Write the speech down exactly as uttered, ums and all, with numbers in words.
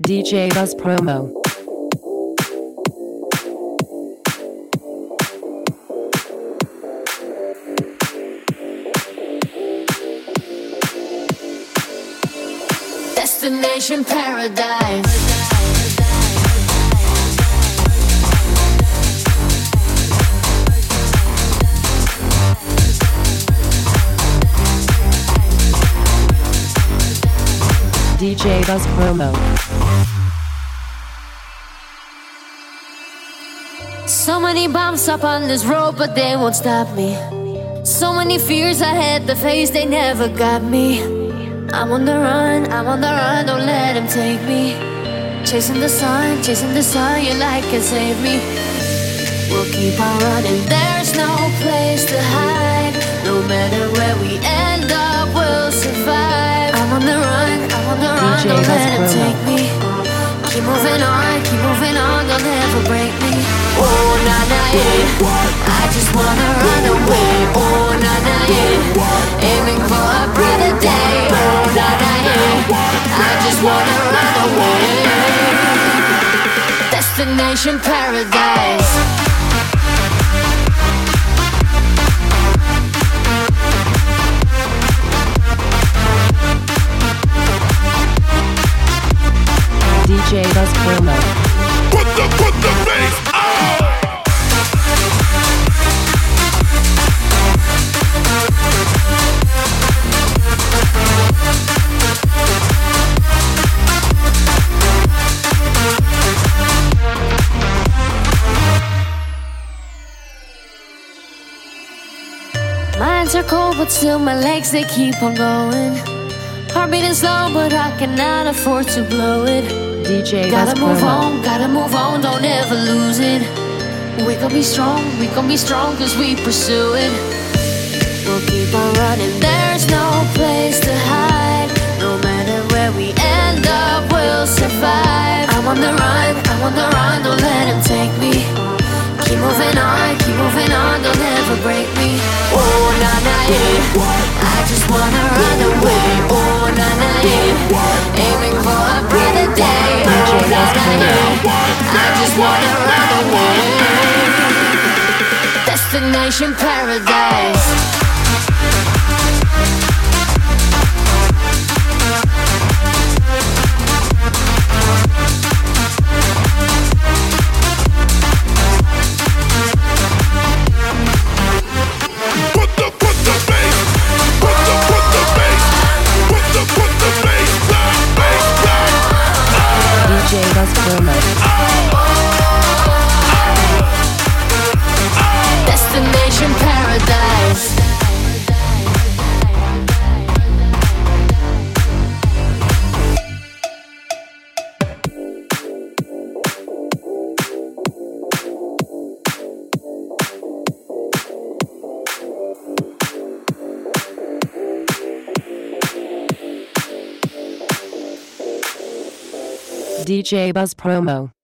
D J Buzz Promo. Destination Paradise. D J Buzz Promo. So many bumps up on this road, but they won't stop me. So many fears I had to face, they never got me. I'm on the run, I'm on the run, don't let them take me. Chasing the sun, chasing the sun, your light can save me. We'll keep on running, there's no place to hide. No matter where we end up, we'll survive. I'm on the run, I'm on the run, don't let them take me. Keep moving on, keep moving on, they'll never break me. Oh, nah, nah, yeah, I just wanna run away. Oh, nah, nah, yeah, aiming for a brighter day. Oh, nah, nah, yeah, I just wanna run away. Destination Paradise. D J Buzz Promo. Put the, put the bass on! Minds are cold, but still my legs, they keep on going. Heart beating slow, but I cannot afford to blow it. D J Gotta Buzz move Promo. on, gotta move on, don't ever lose it. We gon' be strong, we gon' be strong cause we pursue it. We'll keep on running, there's no place to hide. No matter where we end up, we'll survive. I'm on the run, I'm on the run, don't let them take me. Keep moving on, keep moving on, they'll never break me. Oh, nah, nah, yeah, I just wanna run away. Oh, nah, nah, yeah, aiming for a brighter day. Oh, nah, nah, yeah, I just wanna run away. Destination Paradise. D J Buzz Promo. Destination Paradise. D J Buzz Promo.